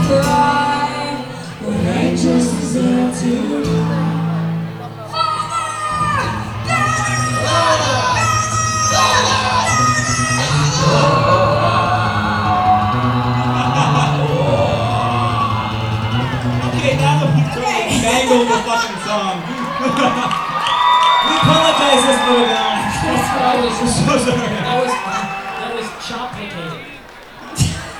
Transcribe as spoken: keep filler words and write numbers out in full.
cry when I just deserve to. Okay, now that we've totally mangled the fucking song. We apologize, this little guy. That's what I was So sorry.